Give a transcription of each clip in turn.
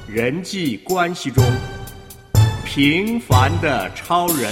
人际关系中平凡的超人。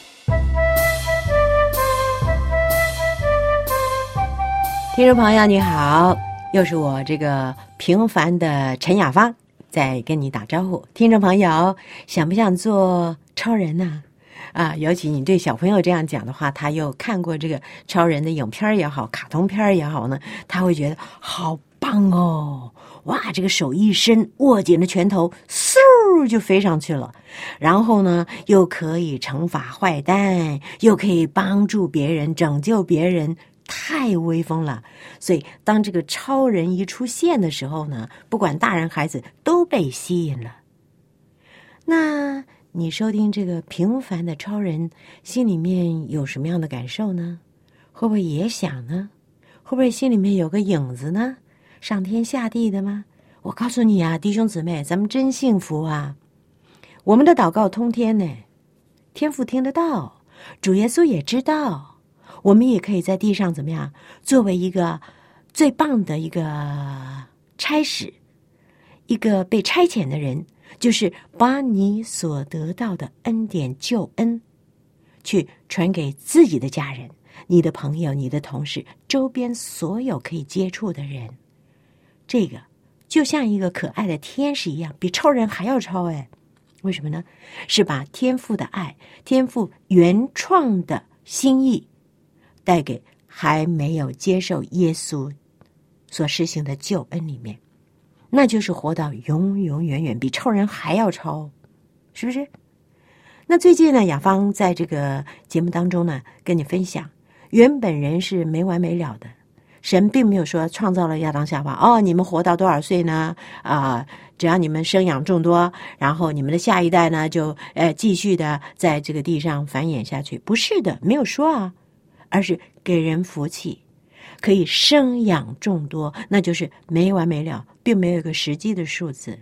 听众朋友你好，又是我这个平凡的陈雅芳在跟你打招呼。听众朋友，想不想做超人呢？尤其你对小朋友这样讲的话，他又看过这个超人的影片也好，卡通片也好呢，他会觉得好棒哦！哇，这个手一伸，握紧了拳头，嗖就飞上去了。然后呢，又可以惩罚坏蛋，又可以帮助别人，拯救别人，太威风了。所以当这个超人一出现的时候呢，不管大人孩子都被吸引了。那你收听这个平凡的超人，心里面有什么样的感受呢？会不会也想呢？会不会心里面有个影子呢？上天下地的吗？我告诉你啊，弟兄姊妹，咱们真幸福啊！我们的祷告通天呢，天父听得到，主耶稣也知道，我们也可以在地上怎么样，作为一个最棒的一个差使，一个被差遣的人，就是把你所得到的恩典救恩去传给自己的家人，你的朋友，你的同事，周边所有可以接触的人。这个就像一个可爱的天使一样，比超人还要超哎！为什么呢？是把天父的爱，天父原创的心意带给还没有接受耶稣所施行的救恩里面，那就是活到永永远远，比超人还要超，是不是？那最近呢，雅芳在这个节目当中呢，跟你分享，原本人是没完没了的，神并没有说创造了亚当夏娃，你们活到多少岁呢？只要你们生养众多，然后你们的下一代呢，就继续的在这个地上繁衍下去。不是的，没有说啊，而是给人福气，可以生养众多，那就是没完没了，并没有一个实际的数字。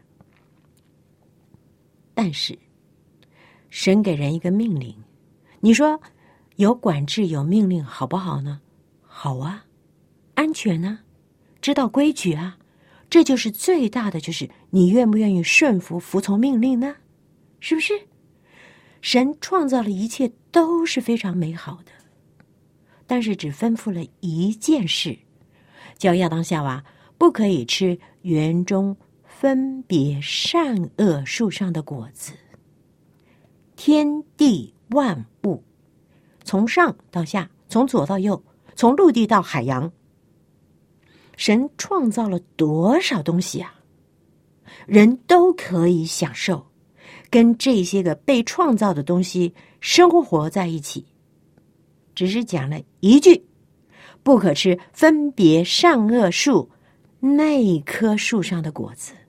但是神给人一个命令，你说有管制有命令好不好呢？好啊，安全啊，知道规矩啊，这就是最大的，就是你愿不愿意顺服服从命令呢？是不是？神创造了一切都是非常美好的，但是只吩咐了一件事，叫亚当夏娃不可以吃园中分别善恶树上的果子。天地万物，从上到下，从左到右，从陆地到海洋，神创造了多少东西啊？人都可以享受，跟这些个被创造的东西生活在一起。只是讲了一句，不可吃分别善恶树那棵树上的果子。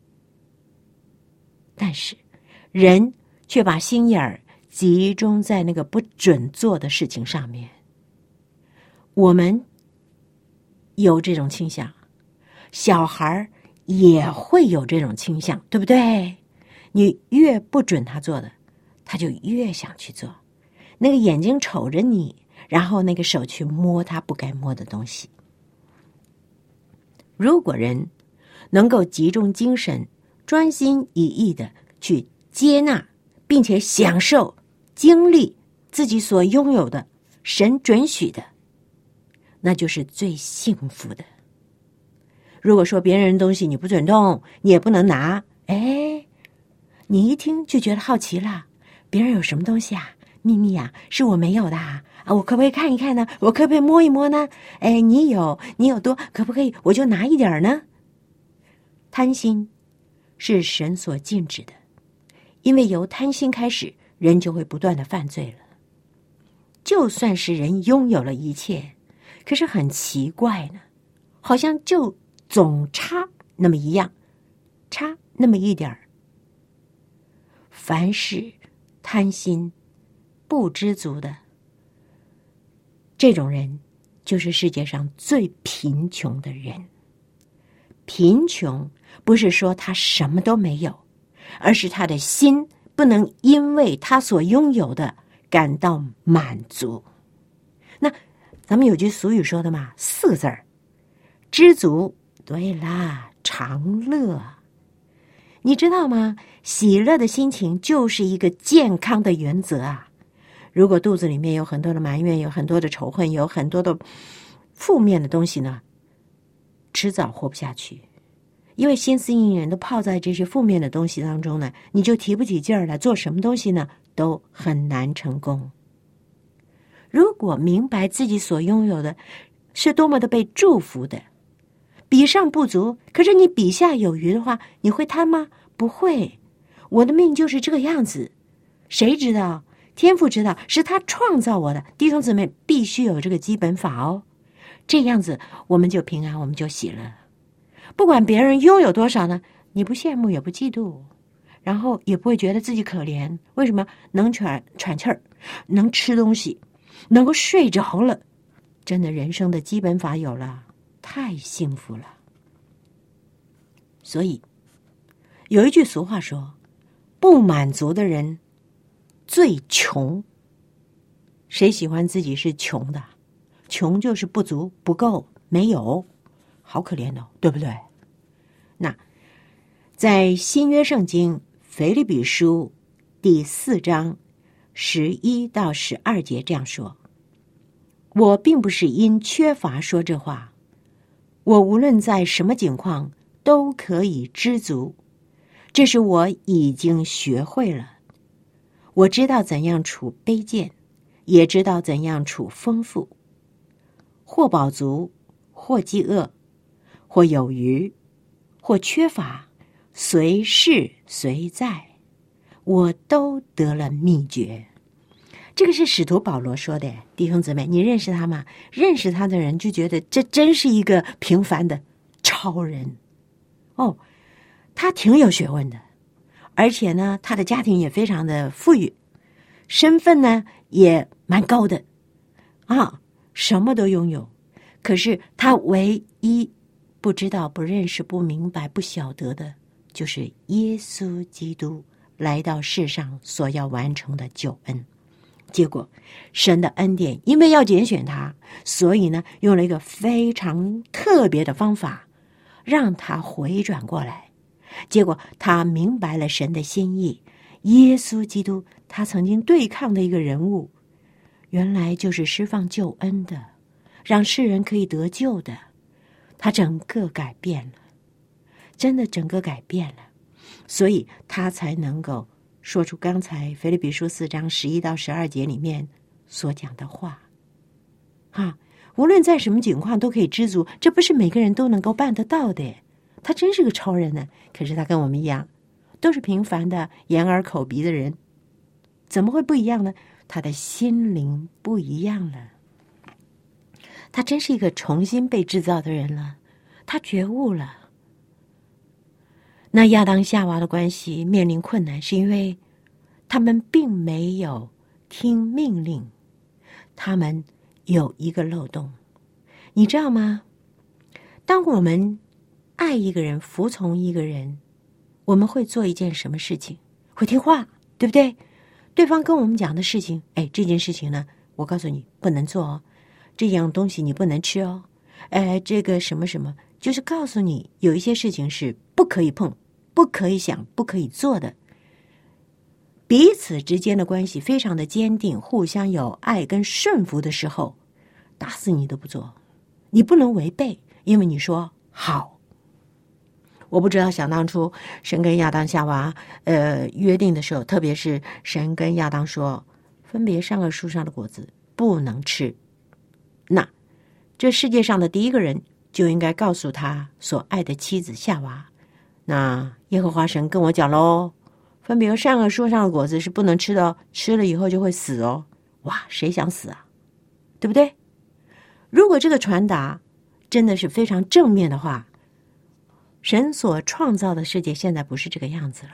但是人却把心眼儿集中在那个不准做的事情上面。我们有这种倾向，小孩也会有这种倾向，对不对？你越不准他做的，他就越想去做。那个眼睛瞅着你，然后那个手去摸他不该摸的东西。如果人能够集中精神，专心一意的去接纳并且享受经历自己所拥有的神准许的，那就是最幸福的。如果说别人的东西你不准动，你也不能拿，你一听就觉得好奇了，别人有什么东西啊？秘密啊，是我没有的啊，我可不可以看一看呢？我可不可以摸一摸呢？你有多，可不可以我就拿一点呢？贪心是神所禁止的，因为由贪心开始，人就会不断的犯罪了。就算是人拥有了一切，可是很奇怪呢，好像就总差那么一样，差那么一点儿。凡是贪心不知足的这种人，就是世界上最贫穷的人。贫穷不是说他什么都没有，而是他的心不能因为他所拥有的感到满足。那咱们有句俗语说的嘛，4个字儿，知足。对啦，常乐。 你知道吗？喜乐的心情就是一个健康的原则啊！如果肚子里面有很多的埋怨，有很多的仇恨，有很多的负面的东西呢，迟早活不下去。因为心思意念都泡在这些负面的东西当中呢，你就提不起劲儿来，做什么东西呢都很难成功。如果明白自己所拥有的是多么的被祝福的，比上不足，可是你比下有余的话，你会贪吗？不会。我的命就是这个样子，谁知道？天父知道，是他创造我的。弟兄姊妹必须有这个基本法哦，这样子我们就平安，我们就喜乐。不管别人拥有多少呢，你不羡慕也不嫉妒，然后也不会觉得自己可怜。为什么？能喘气儿，能吃东西，能够睡着了，真的人生的基本法有了，太幸福了。所以有一句俗话说，不满足的人最穷。谁喜欢自己是穷的？穷就是不足、不够、没有，好可怜哦，对不对？那在新约圣经腓立比书第4章11到12节这样说，我并不是因缺乏说这话，我无论在什么境况都可以知足，这是我已经学会了。我知道怎样处卑贱，也知道怎样处丰富，或饱足，或饥饿，或有余，或缺乏，随是随在，我都得了秘诀。这个是使徒保罗说的，弟兄姊妹，你认识他吗？认识他的人就觉得这真是一个平凡的超人哦，他挺有学问的，而且呢，他的家庭也非常的富裕，身份呢也蛮高的啊，什么都拥有。可是他唯一不知道、不认识、不明白、不晓得的，就是耶稣基督来到世上所要完成的救恩。结果神的恩典因为要拣选他，所以呢用了一个非常特别的方法让他回转过来。结果他明白了神的心意，耶稣基督他曾经对抗的一个人物，原来就是释放救恩的，让世人可以得救的。他整个改变了，真的整个改变了，所以他才能够说出刚才腓立比书4章11到12节里面所讲的话无论在什么情况都可以知足，这不是每个人都能够办得到的。他真是个超人呢，可是他跟我们一样，都是平凡的眼耳口鼻的人，怎么会不一样呢？他的心灵不一样了，他真是一个重新被制造的人了，他觉悟了。那亚当夏娃的关系面临困难，是因为他们并没有听命令，他们有一个漏洞。你知道吗？当我们爱一个人，服从一个人，我们会做一件什么事情？会听话，对不对？对方跟我们讲的事情，这件事情呢，我告诉你不能做哦，这样东西你不能吃哦，这个什么什么，就是告诉你有一些事情是不可以碰，不可以想，不可以做的。彼此之间的关系非常的坚定，互相有爱跟顺服的时候，打死你都不做，你不能违背，因为你说好。我不知道想当初神跟亚当夏娃约定的时候，特别是神跟亚当说分别3个树上的果子不能吃，那这世界上的第一个人就应该告诉他所爱的妻子夏娃，那耶和华神跟我讲咯，分别3个树上的果子是不能吃的哦，吃了以后就会死哦。哇，谁想死啊？对不对？如果这个传达真的是非常正面的话，神所创造的世界现在不是这个样子了。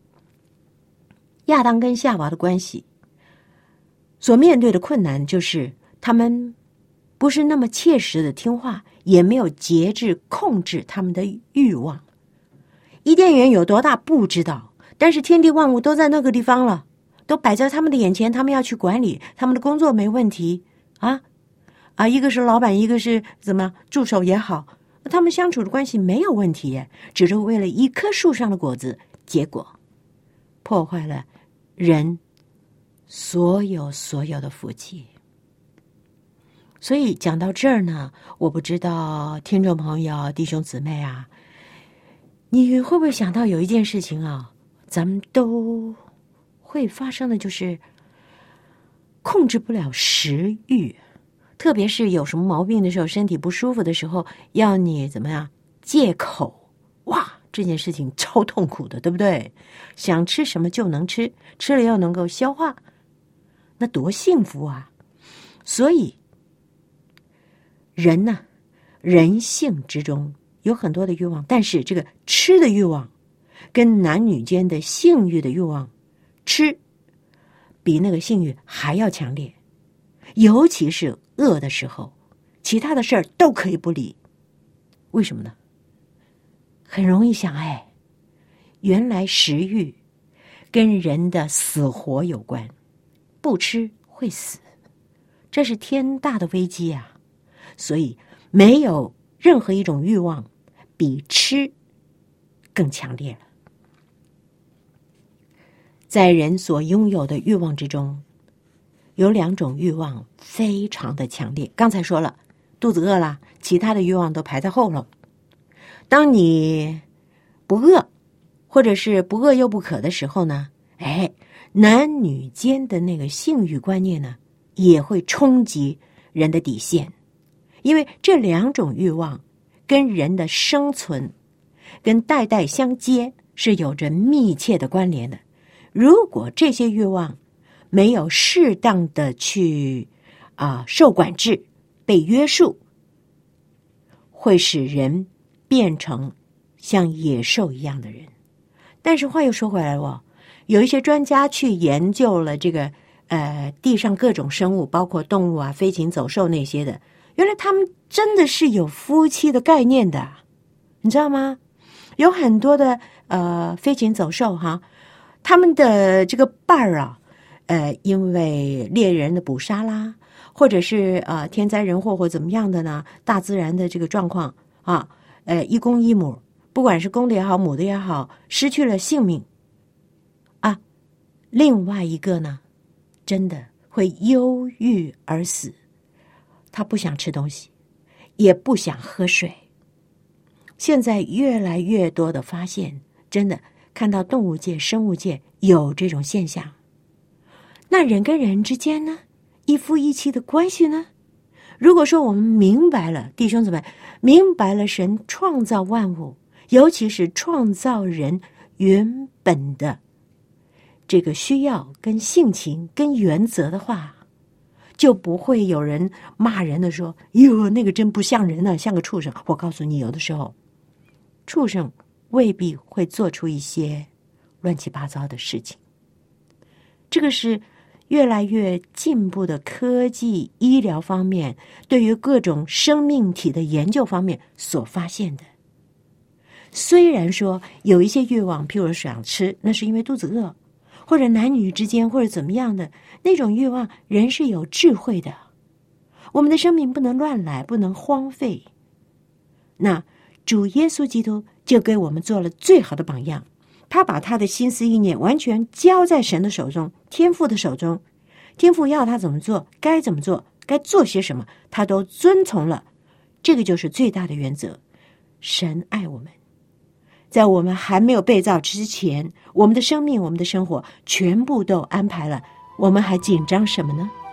亚当跟夏娃的关系所面对的困难，就是他们不是那么切实的听话，也没有节制控制他们的欲望。伊甸园有多大不知道，但是天地万物都在那个地方了，都摆在他们的眼前，他们要去管理，他们的工作没问题一个是老板，一个是怎么样助手也好，他们相处的关系没有问题，只是为了一棵树上的果子结果破坏了人所有的福气。所以讲到这儿呢，我不知道听众朋友弟兄姊妹啊，你会不会想到有一件事情啊，咱们都会发生的，就是控制不了食欲，特别是有什么毛病的时候，身体不舒服的时候，要你怎么样戒口，哇，这件事情超痛苦的，对不对？想吃什么就能吃，吃了又能够消化，那多幸福啊！所以人呢，人性之中有很多的欲望，但是这个吃的欲望跟男女间的性欲的欲望，吃比那个性欲还要强烈，尤其是饿的时候，其他的事儿都可以不理。为什么呢？很容易想，原来食欲跟人的死活有关，不吃会死，这是天大的危机啊！所以没有任何一种欲望比吃更强烈了。在人所拥有的欲望之中，有2种欲望非常的强烈。刚才说了，肚子饿了，其他的欲望都排在后了。当你不饿，或者是不饿又不渴的时候呢，男女间的那个性欲观念呢，也会冲击人的底线。因为这2种欲望跟人的生存跟代代相接是有着密切的关联的。如果这些欲望没有适当的去受管制、被约束，会使人变成像野兽一样的人。但是话又说回来了，有一些专家去研究了这个地上各种生物，包括动物啊、飞禽走兽那些的，原来他们真的是有夫妻的概念的，你知道吗？有很多的飞禽走兽哈，他们的这个伴儿啊，因为猎人的捕杀啦，或者是天灾人祸或怎么样的呢，大自然的这个状况啊，一公一母，不管是公的也好，母的也好，失去了性命啊，另外一个呢，真的会忧郁而死。他不想吃东西，也不想喝水。现在越来越多的发现，真的看到动物界、生物界有这种现象。那人跟人之间呢，一夫一妻的关系呢？如果说我们明白了，弟兄姊妹，明白了神创造万物，尤其是创造人原本的这个需要跟性情跟原则的话，就不会有人骂人的说，哟，那个真不像人呢，像个畜生。我告诉你，有的时候畜生未必会做出一些乱七八糟的事情。这个是越来越进步的科技医疗方面对于各种生命体的研究方面所发现的。虽然说有一些欲望，譬如想吃，那是因为肚子饿，或者男女之间或者怎么样的那种欲望，人是有智慧的，我们的生命不能乱来，不能荒废。那主耶稣基督就给我们做了最好的榜样，他把他的心思意念完全交在神的手中，天父的手中，天父要他怎么做，该怎么做，该做些什么，他都遵从了。这个就是最大的原则。神爱我们，在我们还没有被造之前，我们的生命、我们的生活全部都安排了，我们还紧张什么呢？